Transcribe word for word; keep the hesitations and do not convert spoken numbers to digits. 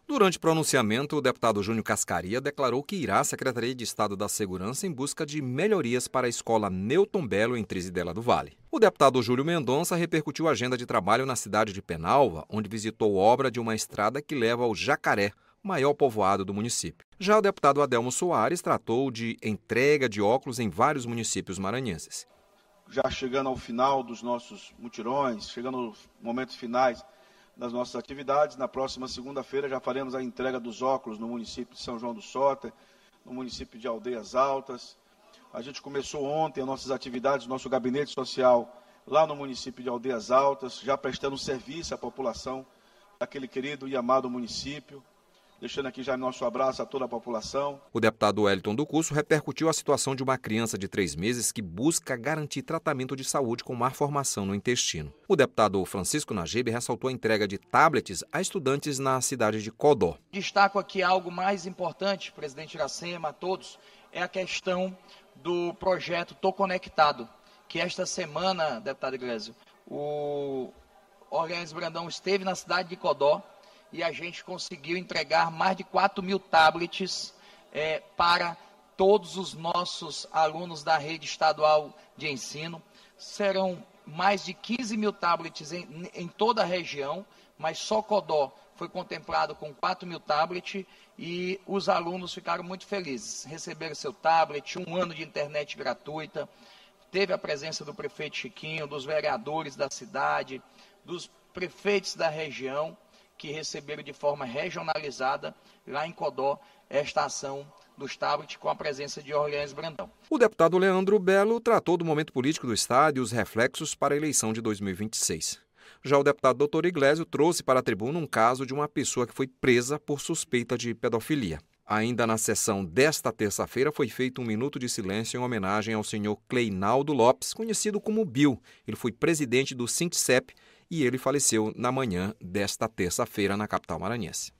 Durante o pronunciamento, o deputado Júnior Cascaria declarou que irá à Secretaria de Estado da Segurança em busca de melhorias para a escola Newton Belo, em Trizidela do Vale. O deputado Júlio Mendonça repercutiu a agenda de trabalho na cidade de Penalva, onde visitou obra de uma estrada que leva ao Jacaré, maior povoado do município. Já o deputado Adelmo Soares tratou de entrega de óculos em vários municípios maranhenses. Já chegando ao final dos nossos mutirões, chegando aos momentos finais das nossas atividades, na próxima segunda-feira já faremos a entrega dos óculos no município de São João do Soter, no município de Aldeias Altas. A gente começou ontem as nossas atividades, nosso gabinete social lá no município de Aldeias Altas, já prestando serviço à população daquele querido e amado município. Deixando aqui já nosso abraço a toda a população. O deputado Wellington do Curso repercutiu a situação de uma criança de três meses que busca garantir tratamento de saúde com má formação no intestino. O deputado Francisco Najib ressaltou a entrega de tablets a estudantes na cidade de Codó. Destaco aqui algo mais importante, presidente Iracema, a todos, é a questão do projeto Tô Conectado, que esta semana, deputado Iglesias, o Orleans Brandão esteve na cidade de Codó, e a gente conseguiu entregar mais de quatro mil tablets é, para todos os nossos alunos da rede estadual de ensino. Serão mais de quinze mil tablets em, em toda a região, mas só Codó foi contemplado com quatro mil tablets e os alunos ficaram muito felizes. Receberam seu tablet, um ano de internet gratuita, teve a presença do prefeito Chiquinho, dos vereadores da cidade, dos prefeitos da região, que receberam de forma regionalizada, lá em Codó, esta ação dos tablets com a presença de Orleans Brandão. O deputado Leandro Belo tratou do momento político do estado e os reflexos para a eleição de dois mil e vinte e seis. Já o deputado doutor Iglesio trouxe para a tribuna um caso de uma pessoa que foi presa por suspeita de pedofilia. Ainda na sessão desta terça-feira foi feito um minuto de silêncio em homenagem ao senhor Cleinaldo Lopes, conhecido como Bill. Ele foi presidente do Sintcep e ele faleceu na manhã desta terça-feira na capital maranhense.